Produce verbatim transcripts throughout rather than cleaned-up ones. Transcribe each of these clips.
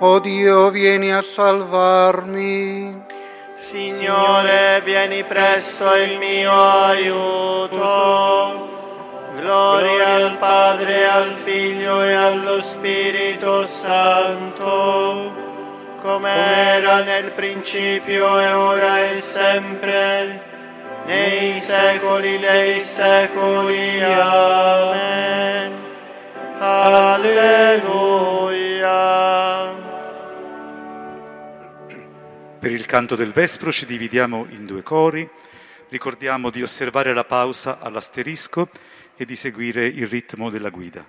O Dio, vieni a salvarmi. Signore, vieni presto il mio aiuto. Gloria al Padre, al Figlio e allo Spirito Santo, come era nel principio e ora e sempre, nei secoli dei secoli. Amen. Alleluia. Per il canto del Vespro ci dividiamo in due cori. Ricordiamo di osservare la pausa all'asterisco e di seguire il ritmo della guida.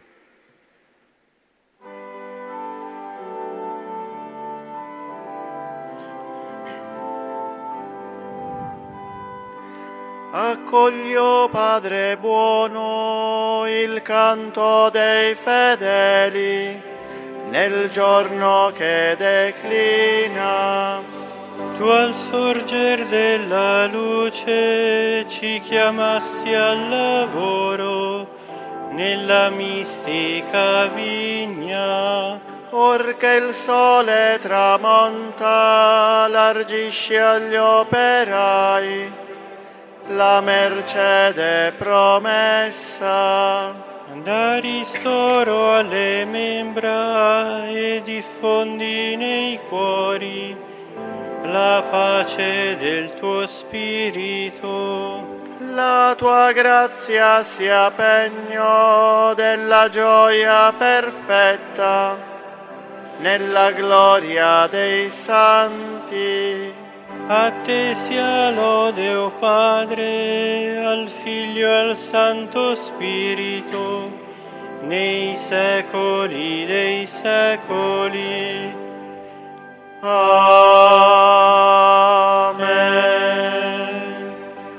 Accoglio, Padre buono, il canto dei fedeli nel giorno che declina. Tu al sorger della luce ci chiamasti al lavoro nella mistica vigna. Or che il sole tramonta, largisci agli operai la mercede promessa. Da ristoro alle membra e diffondi nei cuori la pace del tuo spirito. La tua grazia sia pegno della gioia perfetta nella gloria dei santi. A te sia lode, o Padre, al Figlio e al Santo Spirito, nei secoli dei secoli. Amen.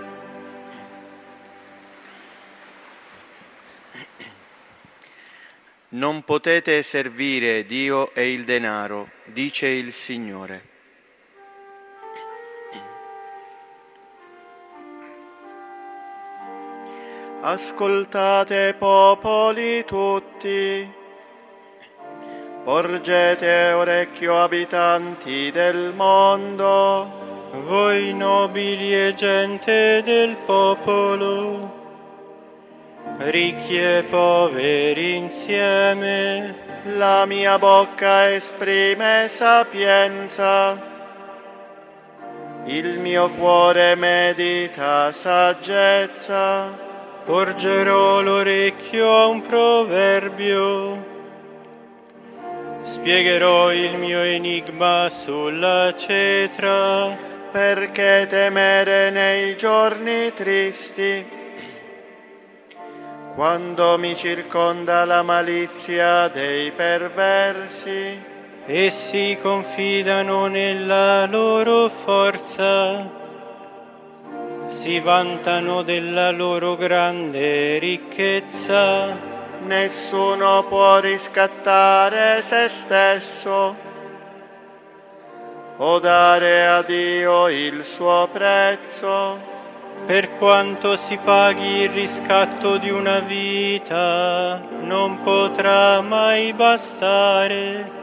Non potete servire Dio e il denaro, dice il Signore. Ascoltate, popoli tutti, porgete orecchio, abitanti del mondo, voi nobili e gente del popolo, ricchi e poveri insieme. La mia bocca esprime sapienza, il mio cuore medita saggezza. Porgerò l'orecchio a un proverbio, spiegherò il mio enigma sulla cetra. Perché temere nei giorni tristi, quando mi circonda la malizia dei perversi? Essi confidano nella loro forza, si vantano della loro grande ricchezza. Nessuno può riscattare se stesso o dare a Dio il suo prezzo. Per quanto si paghi il riscatto di una vita, non potrà mai bastare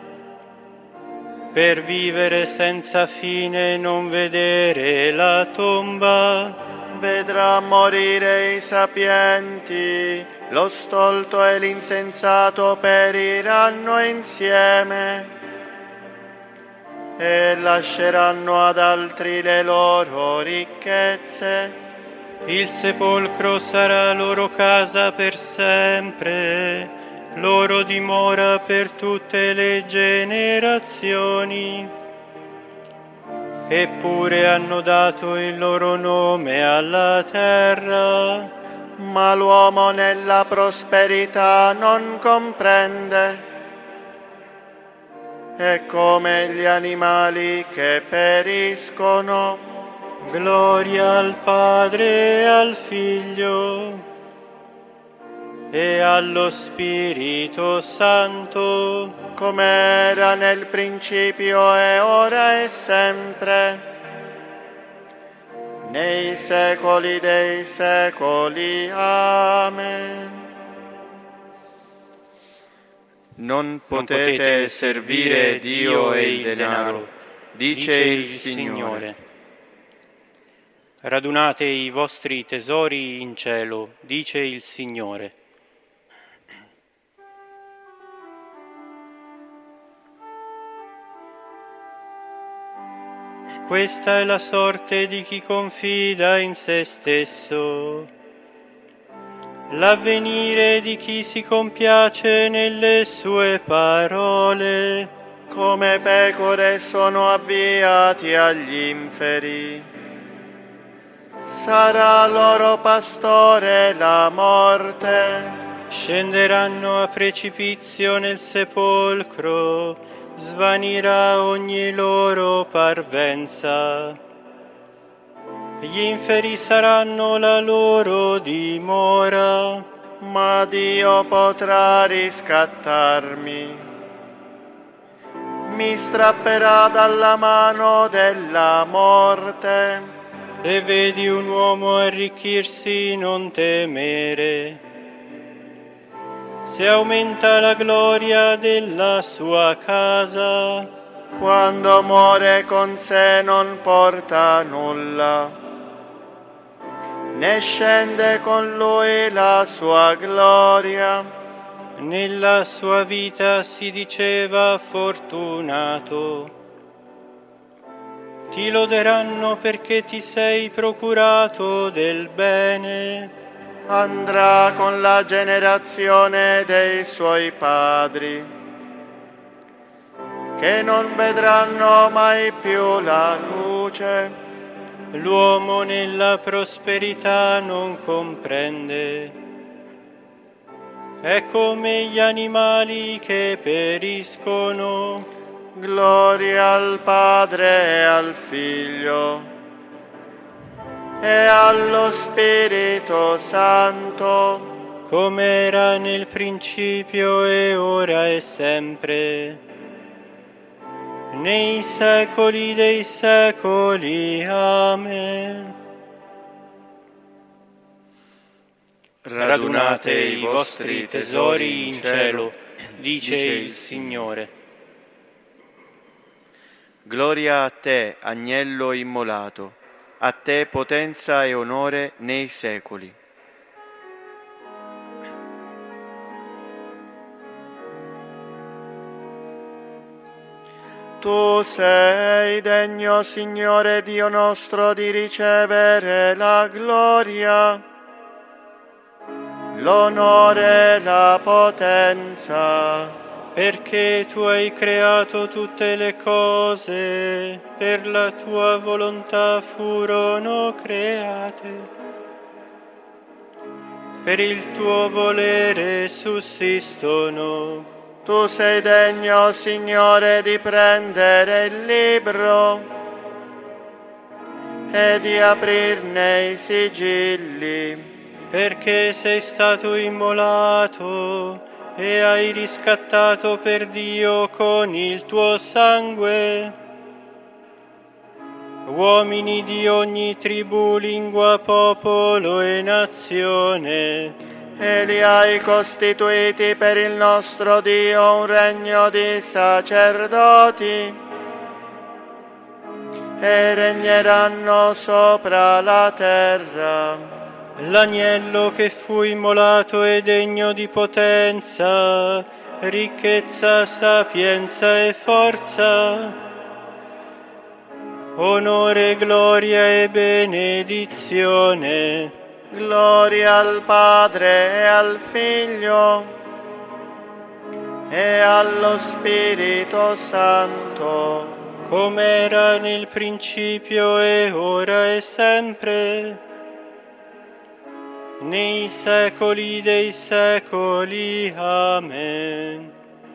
per vivere senza fine e non vedere la tomba. Vedrà morire i sapienti, lo stolto e l'insensato periranno insieme e lasceranno ad altri le loro ricchezze. Il sepolcro sarà loro casa per sempre, loro dimora per tutte le generazioni. Eppure hanno dato il loro nome alla terra. Ma l'uomo nella prosperità non comprende. È come gli animali che periscono. Gloria al Padre e al Figlio e allo Spirito Santo, come era nel principio e ora e sempre, nei secoli dei secoli. Amen. Non potete servire Dio e il denaro, dice il Signore. Radunate i vostri tesori in cielo, dice il Signore. Questa è la sorte di chi confida in se stesso, l'avvenire di chi si compiace nelle sue parole. Come pecore sono avviati agli inferi, sarà loro pastore la morte. Scenderanno a precipizio nel sepolcro, svanirà ogni loro parvenza. Gli inferi saranno la loro dimora, ma Dio potrà riscattarmi. Mi strapperà dalla mano della morte. Se vedi un uomo arricchirsi, non temere. Se aumenta la gloria della sua casa, quando muore con sé non porta nulla, né scende con lui la sua gloria. Nella sua vita si diceva fortunato. Ti loderanno perché ti sei procurato del bene. Andrà con la generazione dei suoi padri, che non vedranno mai più la luce. L'uomo nella prosperità non comprende. È come gli animali che periscono. Gloria al Padre e al Figlio e allo Spirito Santo, come era nel principio e ora e sempre, nei secoli dei secoli. Amen. Radunate i vostri tesori in cielo, dice il Signore. Gloria a te, agnello immolato, a te potenza e onore nei secoli. Tu sei degno, Signore Dio nostro, di ricevere la gloria, l'onore e la potenza, perché tu hai creato tutte le cose, per la tua volontà furono create, per il tuo volere sussistono. Tu sei degno, Signore, di prendere il libro e di aprirne i sigilli, perché sei stato immolato e hai riscattato per Dio con il tuo sangue uomini di ogni tribù, lingua, popolo e nazione, e li hai costituiti per il nostro Dio un regno di sacerdoti, e regneranno sopra la terra. L'agnello che fu immolato è degno di potenza, ricchezza, sapienza e forza, onore, gloria e benedizione. Gloria al Padre e al Figlio e allo Spirito Santo, come era nel principio e ora e sempre, nei secoli dei secoli. Amen.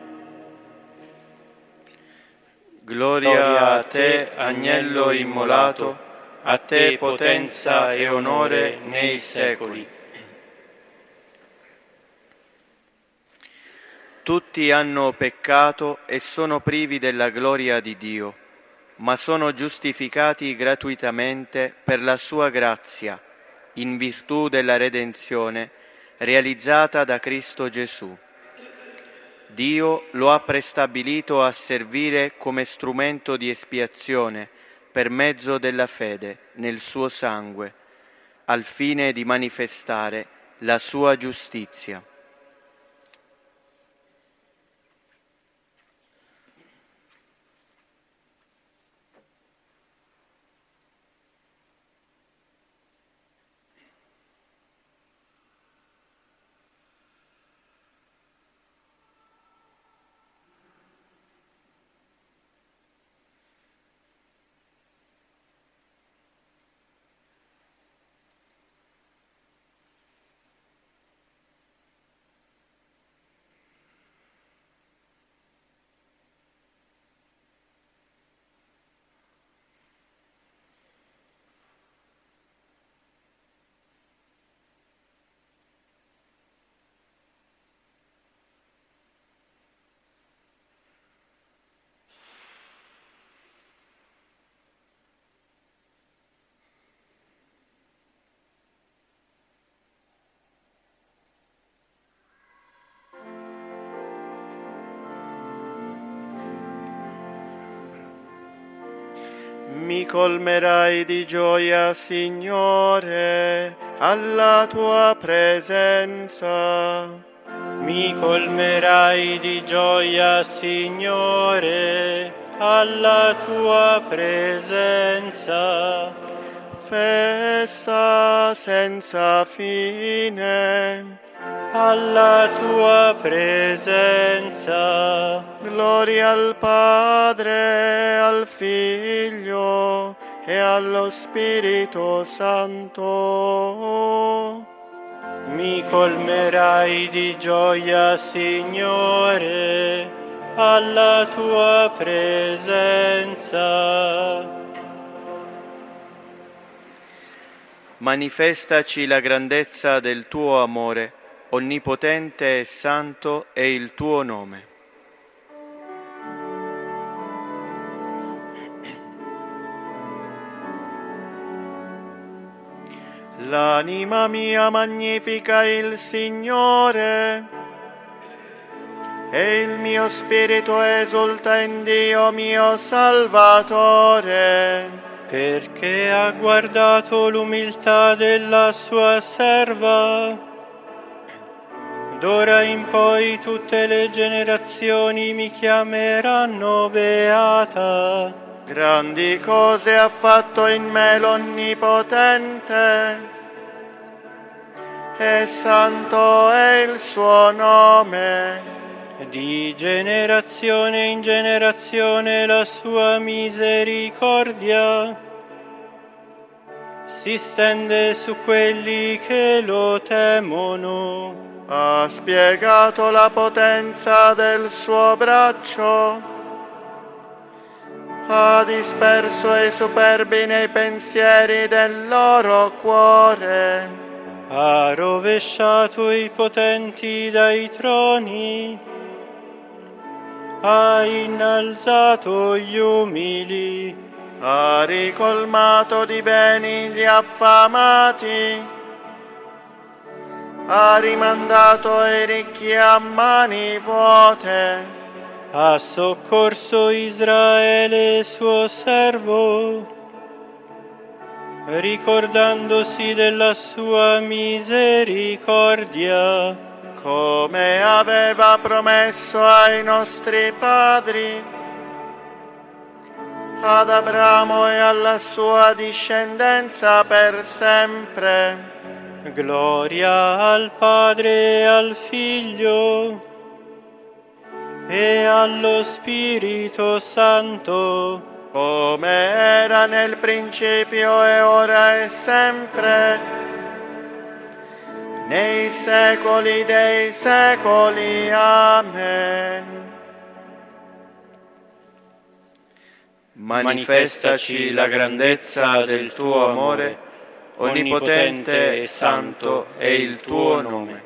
Gloria a te, agnello immolato, a te potenza e onore nei secoli. Tutti hanno peccato e sono privi della gloria di Dio, ma sono giustificati gratuitamente per la sua grazia, in virtù della redenzione realizzata da Cristo Gesù. Dio lo ha prestabilito a servire come strumento di espiazione per mezzo della fede nel suo sangue, al fine di manifestare la sua giustizia. Mi colmerai di gioia, Signore, alla tua presenza. Mi colmerai di gioia, Signore, alla tua presenza. Festa senza fine alla tua presenza. Gloria al Padre, al Figlio e allo Spirito Santo. Mi colmerai di gioia, Signore, alla tua presenza. Manifestaci la grandezza del tuo amore, onnipotente e santo è il tuo nome. L'anima mia magnifica il Signore, e il mio spirito esulta in Dio mio Salvatore, perché ha guardato l'umiltà della sua serva. D'ora in poi tutte le generazioni mi chiameranno beata. Grandi cose ha fatto in me l'Onnipotente, e santo è il suo nome. Di generazione in generazione la sua misericordia si stende su quelli che lo temono. Ha spiegato la potenza del suo braccio, ha disperso i superbi nei pensieri del loro cuore, ha rovesciato i potenti dai troni, ha innalzato gli umili, ha ricolmato di beni gli affamati, ha rimandato i ricchi a mani vuote, ha soccorso Israele suo servo, ricordandosi della sua misericordia, come aveva promesso ai nostri padri, ad Abramo e alla sua discendenza per sempre. Gloria al Padre e al Figlio e allo Spirito Santo, come era nel principio e ora e sempre, nei secoli dei secoli. Amen. Manifestaci la grandezza del tuo amore, onnipotente e santo è il tuo nome.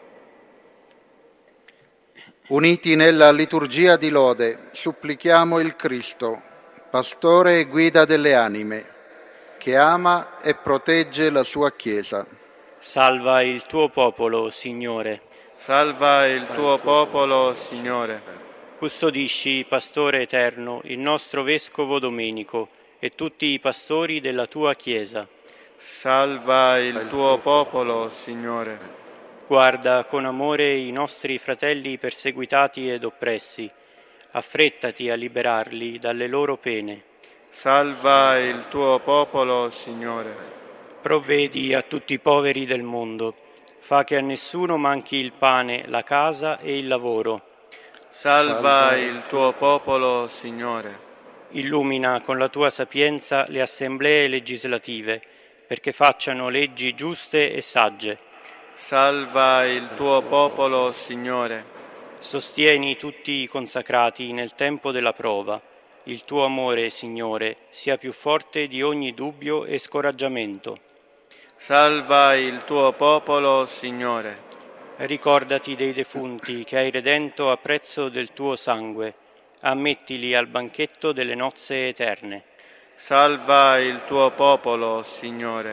Uniti nella liturgia di lode, supplichiamo il Cristo, pastore e guida delle anime, che ama e protegge la sua Chiesa. Salva il tuo popolo, Signore, Salva il tuo popolo, Signore. Custodisci, Pastore eterno, il nostro Vescovo Domenico e tutti i pastori della tua Chiesa. Salva il tuo popolo, Signore. Guarda con amore i nostri fratelli perseguitati ed oppressi. Affrettati a liberarli dalle loro pene. Salva il tuo popolo, Signore. Provvedi a tutti i poveri del mondo. Fa che a nessuno manchi il pane, la casa e il lavoro. Salva il tuo popolo, Signore. Illumina con la tua sapienza le assemblee legislative, perché facciano leggi giuste e sagge. Salva il tuo popolo, Signore. Sostieni tutti i consacrati nel tempo della prova. Il tuo amore, Signore, sia più forte di ogni dubbio e scoraggiamento. Salva il tuo popolo, Signore. Ricordati dei defunti che hai redento a prezzo del tuo sangue. Ammettili al banchetto delle nozze eterne. Salva il tuo popolo, Signore.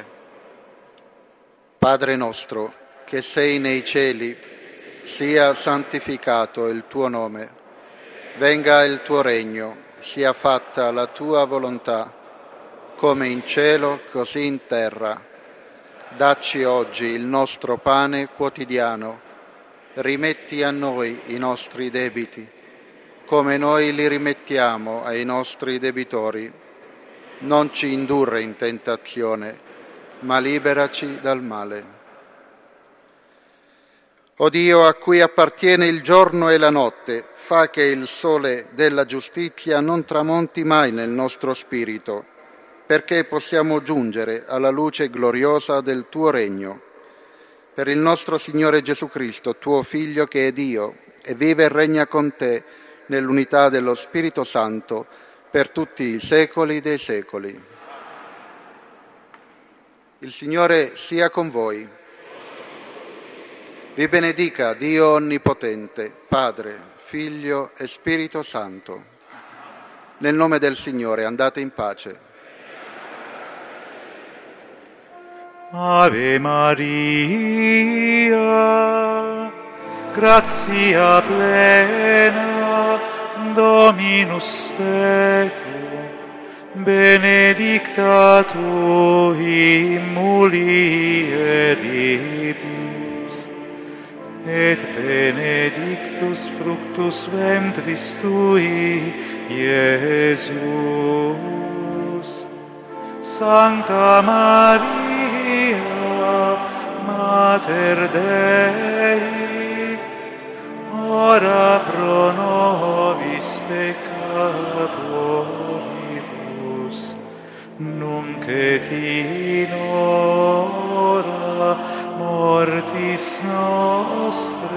Padre nostro, che sei nei cieli, sia santificato il tuo nome. Venga il tuo regno, sia fatta la tua volontà, come in cielo, così in terra. Dacci oggi il nostro pane quotidiano. Rimetti a noi i nostri debiti, come noi li rimettiamo ai nostri debitori. Non ci indurre in tentazione, ma liberaci dal male. O Dio, a cui appartiene il giorno e la notte, fa che il sole della giustizia non tramonti mai nel nostro spirito, perché possiamo giungere alla luce gloriosa del tuo regno. Per il nostro Signore Gesù Cristo, tuo Figlio che è Dio, e vive e regna con te nell'unità dello Spirito Santo, per tutti i secoli dei secoli. Il Signore sia con voi. Vi benedica Dio Onnipotente, Padre, Figlio e Spirito Santo. Nel nome del Signore andate in pace. Ave Maria, gratia plena, Dominus tecum, benedicta tu in mulieribus, et benedictus fructus ventris tui, Iesus. Sancta Maria, Mater Dei, ora pro nobis peccatoribus, nunc et in hora mortis nostre.